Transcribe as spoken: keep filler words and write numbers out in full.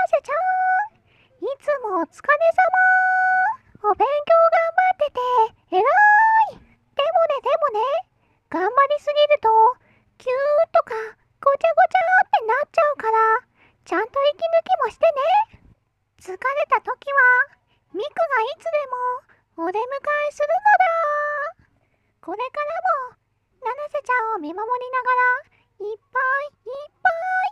瀬ちゃん、いつもお疲れ様。お勉強頑張ってて、えらい。でもね、でもね、頑張りすぎると、キューとか、ごちゃごちゃってなっちゃうから、ちゃんと息抜きもしてね。疲れた時は、ミクがいつでもお出迎えするのだ。これからも、七瀬ちゃんを見守りながら、いっぱいいっぱい